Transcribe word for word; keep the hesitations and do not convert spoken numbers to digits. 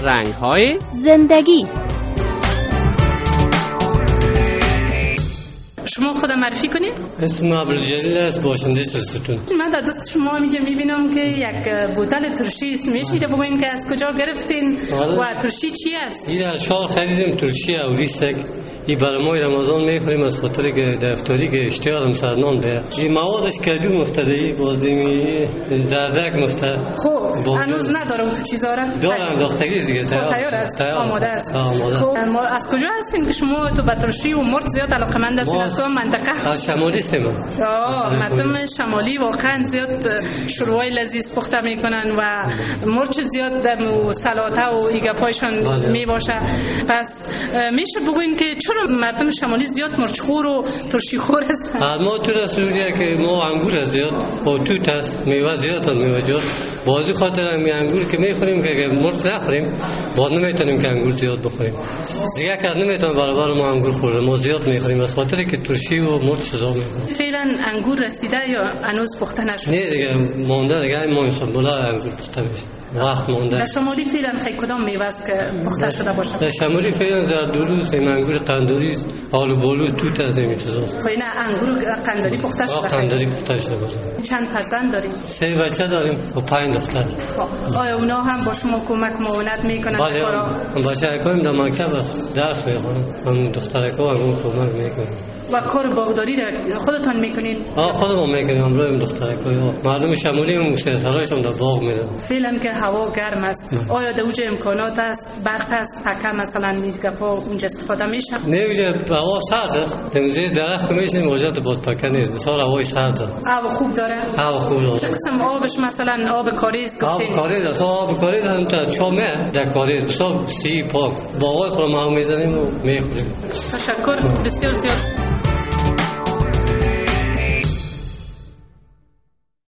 رنگ‌های زندگی. شما خودم معرفی کنید؟ اسم عبدالجلیل است، باشنده سلستون. من در دست شما اینجا میبینم که یک بوتل ترشی اسمش اینجا بگوین که از کجا گرفتین و ترشی چی است؟ این از شال خریدیم، ترشی اوریستک. این برای ما رمضان میخوریم از خاطر که دفتری که اشتیارم سرنان به این موادش کدو مفتده، بازیمی زردک مفتده. خب هنوز نداره اون تو چیزا را؟ دارم داختگی دیگه تیار است، آماده است. خب ما از کجا هستین که شما تو به ترشی و مرغ زیاد علاقه‌مند هستین؟ از کدام منطقه؟ از شمالی هستیم. آه مردم شمالی واقعا زیاد شوربای لذیذ پخته میکنن و مرچ زیاد در سلاطه و ایگپایشان می باشه. پس میشه بگوین که چرا مردم شمالی زیاد مرچخور و ترشی خور هستن؟ ما تو رسولیه که ما انگور زیاد با توت است، میوه زیاد از میوه جات. بازی خاطر هم انگور که میخوریم که مرچ نخوریم، بعد نمیتونیم که انگور زیاد بخوریم. دیگه که نمیتونیم برابر ما انگور خوریم، ما زیاد میخوریم از خاطر که ترشی و مرچ سزا میخوریم. فعلا انگور رسیده یا هنوز پخته نشده؟ نه دیگه مونده، دیگه ما انشالله بلا انگور پخته میشه. وقت مونده. در شمالی فعلا خیلی کدام میوه است که پخته شده باشه؟ در شمالی فعلا زردوروست، انگور قندوری است، آلو بالو توت از این چیزاست. خب اینا انگور قندوری پخته شده؟ قندوری پخته شده باشه. چند فرزند دارید؟ سه بچه داریم و پنج دختر. خب آیا اونا هم با شما کمک معاونت میکنن؟ بله بچه‌هایم در مکتب است، درس میخونن. هم دخترکا هم کمک میکنن. و کار باغداری را خودتان میکنین؟ آه خودمون میکنیم، همراه این دخترکا. مردم شمالی هم سرایشون در باغ میرن. فعلا که هوا گرم است، آیا در اونجا امکانات است، برق است، پکه مثلا میگپا اونجا استفاده میشه؟ نه اونجا هوا سرد است، در درخت میشینیم واجد باد پکه نیست، بسیار هوای سرد است. آب خوب داره؟ آب خوب داره. چه قسم آبش مثلا آب کاریز گفتین؟ آب کاریز است، آب کاریز هم تا چامه در کاریز بسیار سی پاک. با آقای خودم هم میزنیم و میخوریم. تشکر بسیار زیاد.